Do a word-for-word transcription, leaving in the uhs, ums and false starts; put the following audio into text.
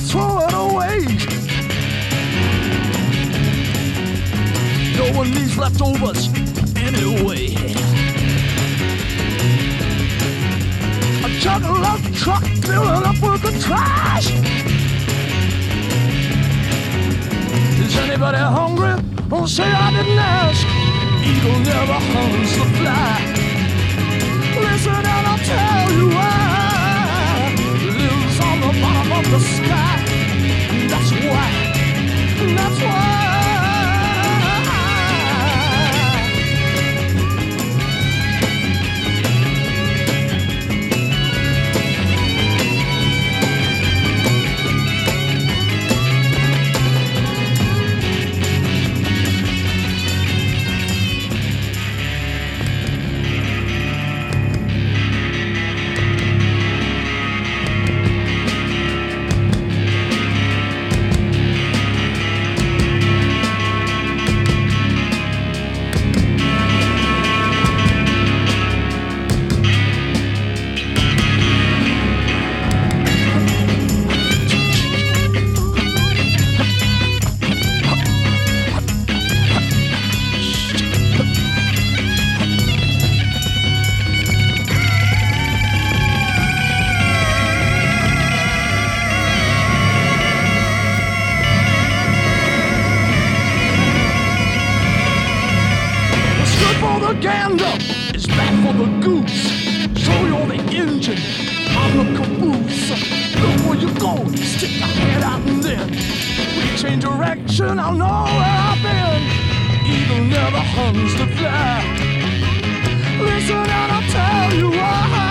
throw it away. No one needs leftovers anyway. A juggernaut truck filling up with the trash. Is anybody hungry? Don't say I didn't ask. Eagle never harms the fly. Listen and I'll tell you why. Lives on the bottom of the sky. And that's why. That's why. The gander is bad for the goose. So you're the engine, I'm the caboose. Look where you go, stick your head out and then when you change direction, I'll know where I've been. Eagle never hums the fly. Listen and I'll tell you why.